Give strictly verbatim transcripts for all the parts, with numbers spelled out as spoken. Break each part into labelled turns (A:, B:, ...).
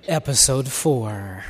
A: episode four.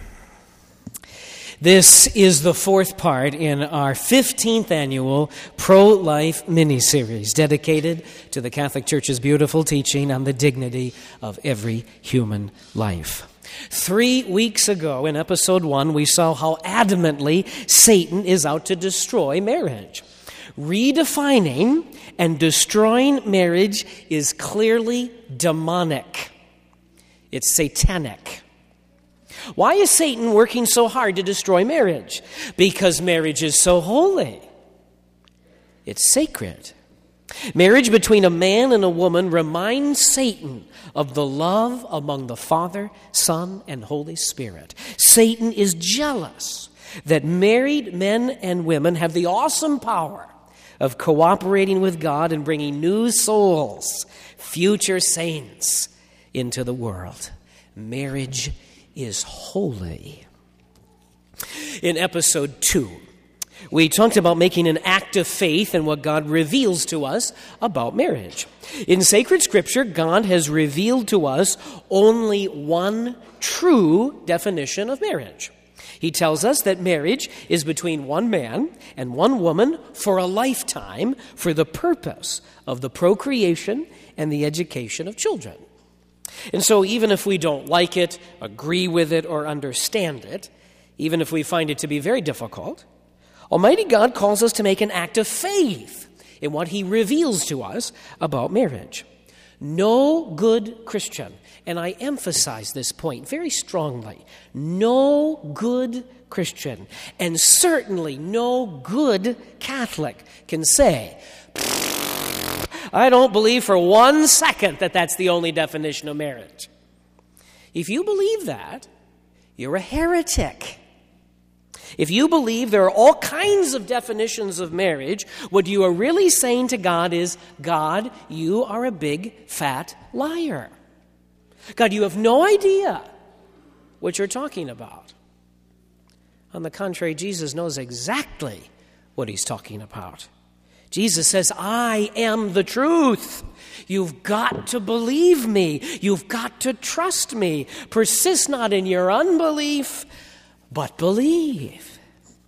A: This is the fourth part in our fifteenth annual Pro-Life mini-series dedicated to the Catholic Church's beautiful teaching on the dignity of every human life. Three weeks ago in episode one, we saw how adamantly Satan is out to destroy marriage. Redefining and destroying marriage is clearly demonic. It's satanic. Why is Satan working so hard to destroy marriage? Because marriage is so holy. It's sacred. Marriage between a man and a woman reminds Satan of the love among the Father, Son, and Holy Spirit. Satan is jealous that married men and women have the awesome power of cooperating with God and bringing new souls, future saints, into the world. Marriage is holy. In episode two, we talked about making an act of faith in what God reveals to us about marriage. In sacred scripture, God has revealed to us only one true definition of marriage. He tells us that marriage is between one man and one woman for a lifetime for the purpose of the procreation and the education of children. And so even if we don't like it, agree with it, or understand it, even if we find it to be very difficult, Almighty God calls us to make an act of faith in what He reveals to us about marriage. No good Christian, and I emphasize this point very strongly, no good Christian, and certainly no good Catholic can say, I don't believe for one second that that's the only definition of marriage. If you believe that, you're a heretic. If you believe there are all kinds of definitions of marriage, what you are really saying to God is, God, you are a big, fat liar. God, you have no idea what you're talking about. On the contrary, Jesus knows exactly what He's talking about. Jesus says, I am the truth. You've got to believe me. You've got to trust me. Persist not in your unbelief, but believe.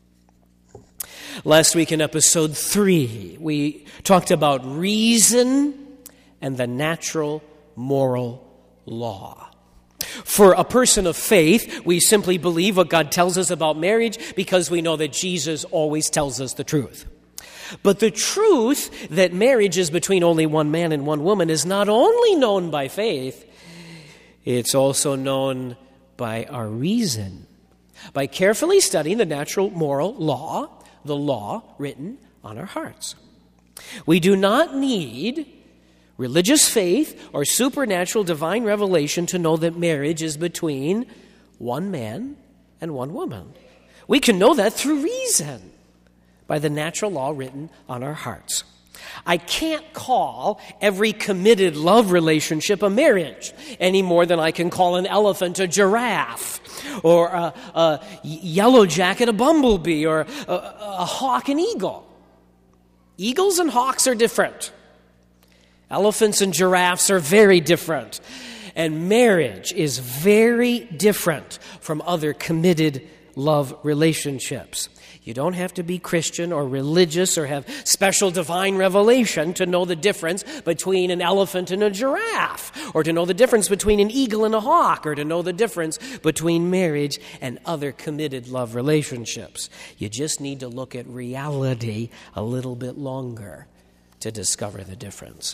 A: Last week in episode three, we talked about reason and the natural moral law. For a person of faith, we simply believe what God tells us about marriage because we know that Jesus always tells us the truth. But the truth that marriage is between only one man and one woman is not only known by faith, it's also known by our reason. By carefully studying the natural moral law, the law written on our hearts. We do not need religious faith or supernatural divine revelation to know that marriage is between one man and one woman. We can know that through reason, by the natural law written on our hearts. I can't call every committed love relationship a marriage any more than I can call an elephant a giraffe, or a, a yellow jacket a bumblebee, or a, a hawk an eagle. Eagles and hawks are different. Elephants and giraffes are very different. And marriage is very different from other committed love relationships. You don't have to be Christian or religious or have special divine revelation to know the difference between an elephant and a giraffe, or to know the difference between an eagle and a hawk, or to know the difference between marriage and other committed love relationships. You just need to look at reality a little bit longer to discover the difference.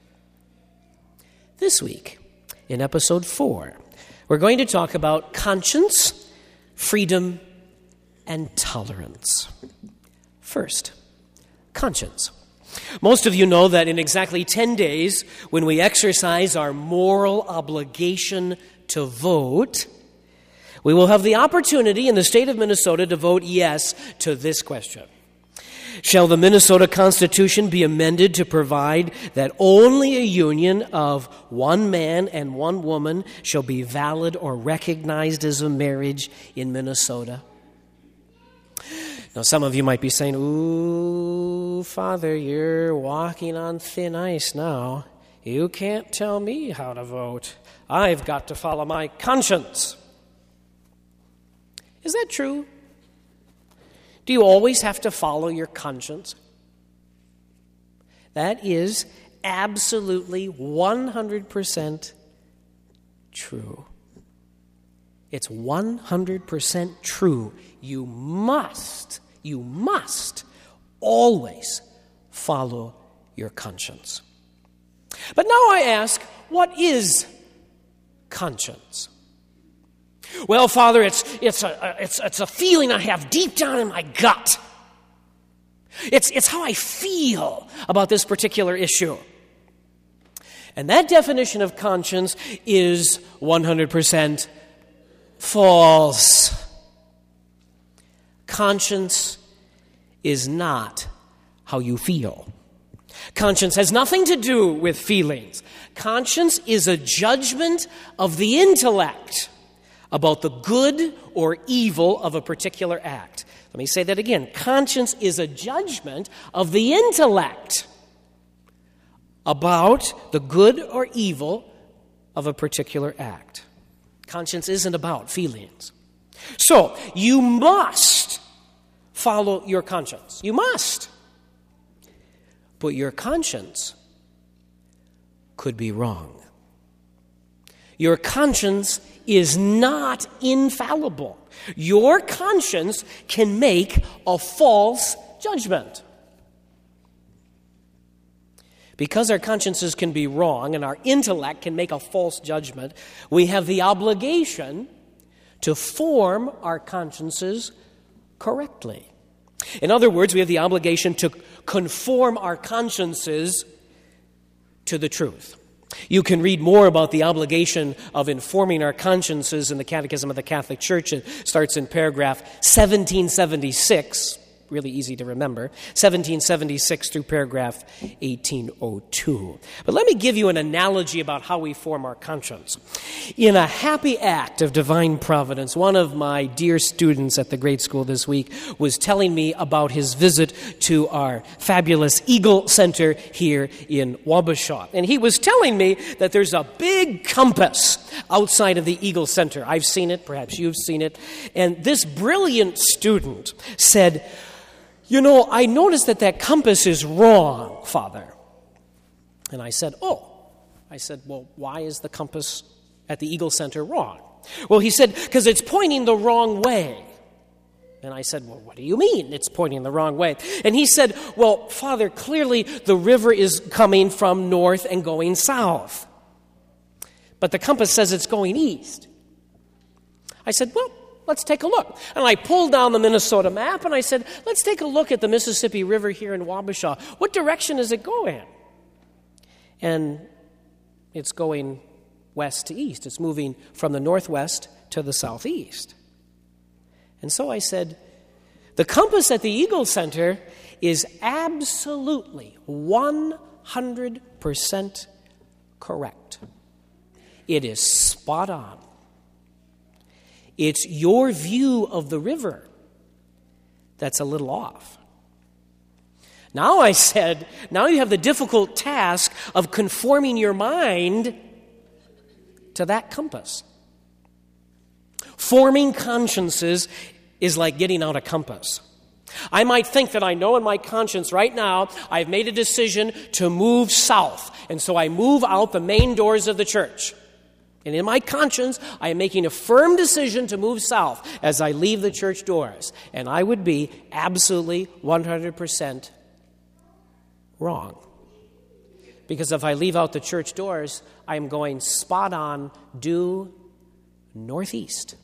A: This week, in episode four, we're going to talk about conscience, freedom, and tolerance. First, conscience. Most of you know that in exactly ten days, when we exercise our moral obligation to vote, we will have the opportunity in the state of Minnesota to vote yes to this question. Shall the Minnesota Constitution be amended to provide that only a union of one man and one woman shall be valid or recognized as a marriage in Minnesota? Now, some of you might be saying, ooh, Father, you're walking on thin ice now. You can't tell me how to vote. I've got to follow my conscience. Is that true? Do you always have to follow your conscience? That is absolutely one hundred percent true. It's one hundred percent true. You must, you must always follow your conscience. But now I ask, what is conscience? Well, Father, it's it's a it's it's a feeling I have deep down in my gut. It's it's how I feel about this particular issue. And that definition of conscience is one hundred percent false. Conscience is not how you feel. Conscience has nothing to do with feelings. Conscience is a judgment of the intellect about the good or evil of a particular act. Let me say that again. Conscience is a judgment of the intellect about the good or evil of a particular act. Conscience isn't about feelings. So, you must follow your conscience. You must. But your conscience could be wrong. Your conscience is not infallible. Your conscience can make a false judgment. Because our consciences can be wrong and our intellect can make a false judgment, we have the obligation to form our consciences correctly. In other words, we have the obligation to conform our consciences to the truth. You can read more about the obligation of informing our consciences in the Catechism of the Catholic Church. It starts in paragraph seventeen seventy-six, really easy to remember, seventeen seventy-six through paragraph eighteen oh two. But let me give you an analogy about how we form our conscience. In a happy act of divine providence, one of my dear students at the grade school this week was telling me about his visit to our fabulous Eagle Center here in Wabasha. And he was telling me that there's a big compass outside of the Eagle Center. I've seen it, perhaps you've seen it. And this brilliant student said, "You know, I noticed that that compass is wrong, Father." And I said, oh. I said, well, why is the compass at the Eagle Center wrong? Well, he said, because it's pointing the wrong way. And I said, well, what do you mean it's pointing the wrong way? And he said, well, Father, clearly the river is coming from north and going south. But the compass says it's going east. I said, well, let's take a look. And I pulled down the Minnesota map and I said, let's take a look at the Mississippi River here in Wabasha. What direction is it going? And it's going west to east. It's moving from the northwest to the southeast. And so I said, the compass at the Eagle Center is absolutely one hundred percent correct. It is spot on. It's your view of the river that's a little off. Now I said, now you have the difficult task of conforming your mind to that compass. Forming consciences is like getting out a compass. I might think that I know in my conscience right now I've made a decision to move south, and so I move out the main doors of the church. And in my conscience, I am making a firm decision to move south as I leave the church doors. And I would be absolutely one hundred percent wrong. Because if I leave out the church doors, I am going spot on due northeast.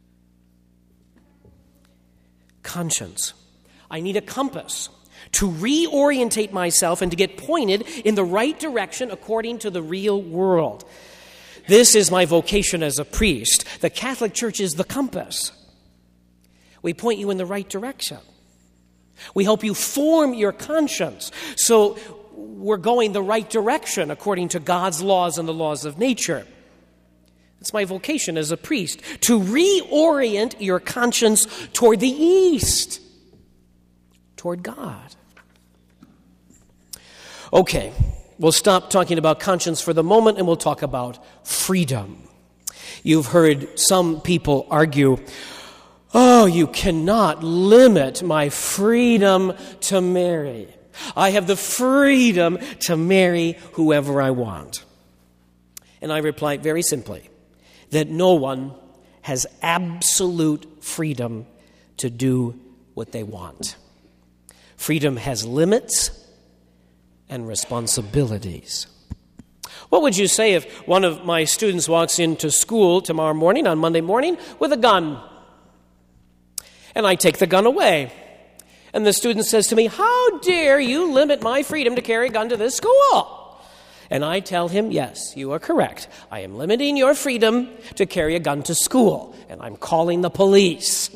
A: Conscience. I need a compass to reorientate myself and to get pointed in the right direction according to the real world. This is my vocation as a priest. The Catholic Church is the compass. We point you in the right direction. We help you form your conscience so we're going the right direction according to God's laws and the laws of nature. It's my vocation as a priest to reorient your conscience toward the east, toward God. Okay, we'll stop talking about conscience for the moment and we'll talk about freedom. You've heard some people argue, oh, you cannot limit my freedom to marry. I have the freedom to marry whoever I want. And I reply very simply that no one has absolute freedom to do what they want. Freedom has limits and responsibilities. What would you say if one of my students walks into school tomorrow morning, on Monday morning, with a gun? And I take the gun away. And the student says to me, how dare you limit my freedom to carry a gun to this school? And I tell him, yes, you are correct. I am limiting your freedom to carry a gun to school. And I'm calling the police.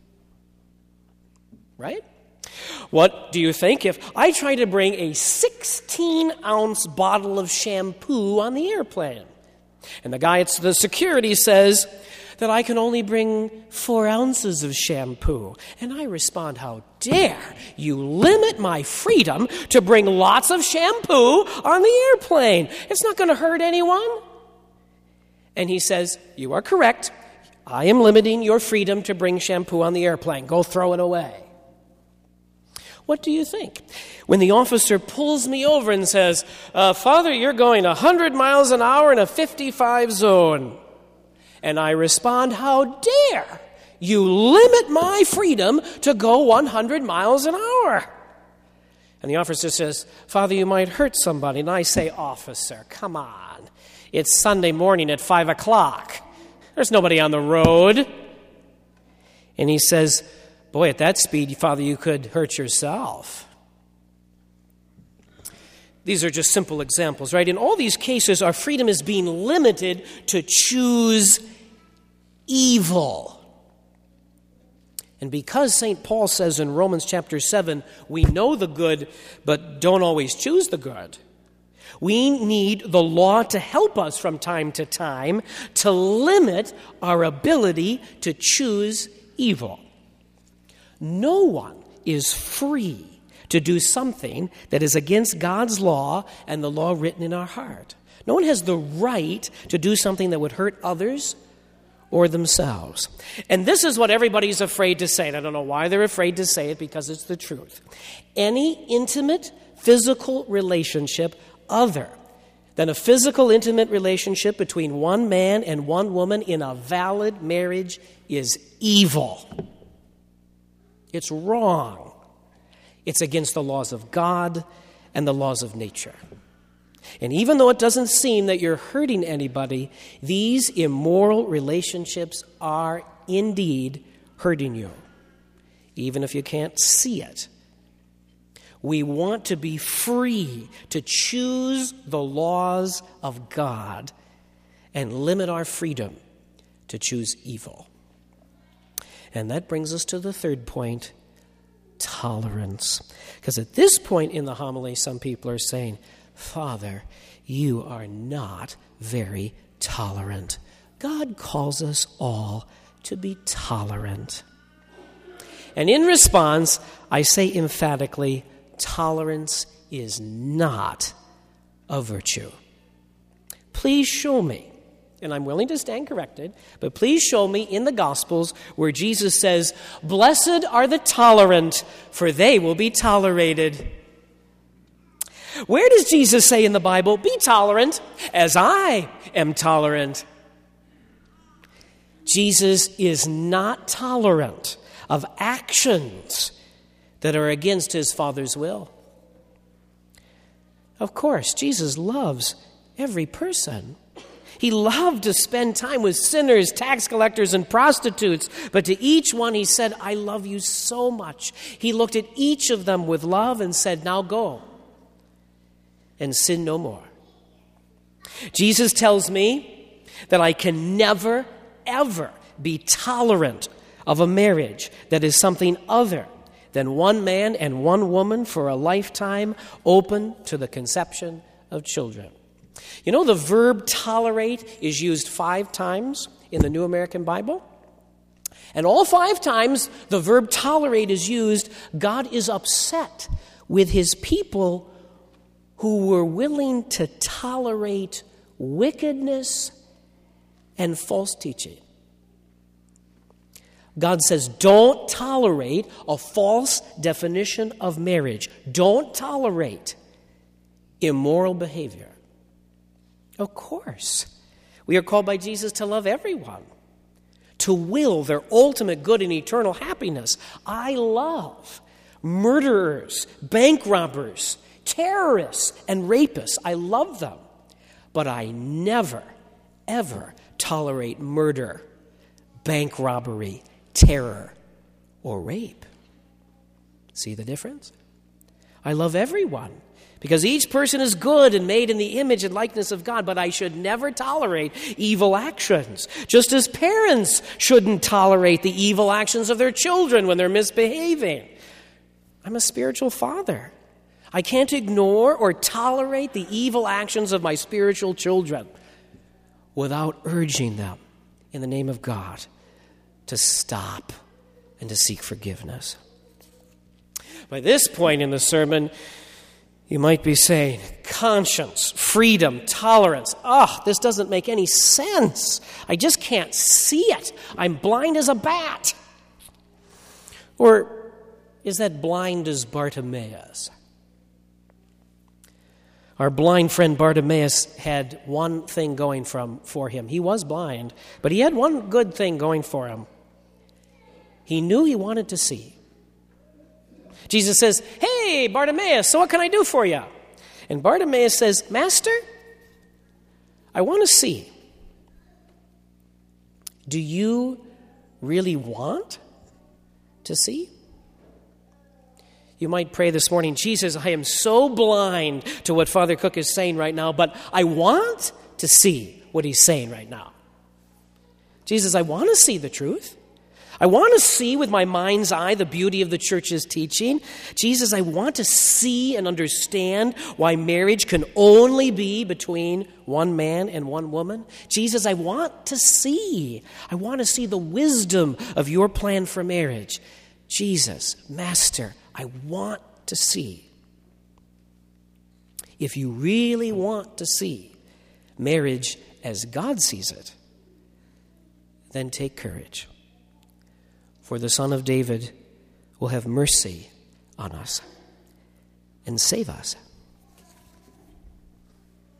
A: Right? What do you think if I try to bring a sixteen-ounce bottle of shampoo on the airplane? And the guy at the security says that I can only bring four ounces of shampoo. And I respond, how dare you limit my freedom to bring lots of shampoo on the airplane? It's not going to hurt anyone. And he says, you are correct. I am limiting your freedom to bring shampoo on the airplane. Go throw it away. What do you think? When the officer pulls me over and says, uh, Father, you're going one hundred miles an hour in a fifty-five zone. And I respond, how dare you limit my freedom to go one hundred miles an hour? And the officer says, Father, you might hurt somebody. And I say, officer, come on. It's Sunday morning at five o'clock. There's nobody on the road. And he says, boy, at that speed, Father, you could hurt yourself. These are just simple examples, right? In all these cases, our freedom is being limited to choose evil. And because Saint Paul says in Romans chapter seven, we know the good, but don't always choose the good, we need the law to help us from time to time to limit our ability to choose evil. No one is free to do something that is against God's law and the law written in our heart. No one has the right to do something that would hurt others or themselves. And this is what everybody's afraid to say. And I don't know why they're afraid to say it, because it's the truth. Any intimate physical relationship other than a physical intimate relationship between one man and one woman in a valid marriage is evil. It's wrong. It's against the laws of God and the laws of nature. And even though it doesn't seem that you're hurting anybody, these immoral relationships are indeed hurting you, even if you can't see it. We want to be free to choose the laws of God and limit our freedom to choose evil. And that brings us to the third point, tolerance. Because at this point in the homily, some people are saying, Father, you are not very tolerant. God calls us all to be tolerant. And in response, I say emphatically, tolerance is not a virtue. Please show me, and I'm willing to stand corrected, but please show me in the Gospels where Jesus says, blessed are the tolerant, for they will be tolerated. Where does Jesus say in the Bible, be tolerant as I am tolerant? Jesus is not tolerant of actions that are against his Father's will. Of course, Jesus loves every person. He loved to spend time with sinners, tax collectors, and prostitutes. But to each one he said, I love you so much. He looked at each of them with love and said, now go and sin no more. Jesus tells me that I can never, ever be tolerant of a marriage that is something other than one man and one woman for a lifetime, open to the conception of children. You know, the verb tolerate is used five times in the New American Bible. And all five times the verb tolerate is used, God is upset with his people who were willing to tolerate wickedness and false teaching. God says, don't tolerate a false definition of marriage. Don't tolerate immoral behavior. Of course, we are called by Jesus to love everyone, to will their ultimate good and eternal happiness. I love murderers, bank robbers, terrorists, and rapists. I love them. But I never, ever tolerate murder, bank robbery, terror, or rape. See the difference? I love everyone because each person is good and made in the image and likeness of God, but I should never tolerate evil actions, just as parents shouldn't tolerate the evil actions of their children when they're misbehaving. I'm a spiritual father. I can't ignore or tolerate the evil actions of my spiritual children without urging them in the name of God to stop and to seek forgiveness. By this point in the sermon, you might be saying, conscience, freedom, tolerance. Ah, oh, this doesn't make any sense. I just can't see it. I'm blind as a bat. Or is that blind as Bartimaeus? Our blind friend Bartimaeus had one thing going from, for him. He was blind, but he had one good thing going for him. He knew he wanted to see. Jesus says, hey, Bartimaeus, so what can I do for you? And Bartimaeus says, Master, I want to see. Do you really want to see? You might pray this morning, Jesus, I am so blind to what Father Cook is saying right now, but I want to see what he's saying right now. Jesus, I want to see the truth. I want to see with my mind's eye the beauty of the church's teaching. Jesus, I want to see and understand why marriage can only be between one man and one woman. Jesus, I want to see. I want to see the wisdom of your plan for marriage. Jesus, Master, I want to see. If you really want to see marriage as God sees it, then take courage. For the Son of David will have mercy on us and save us.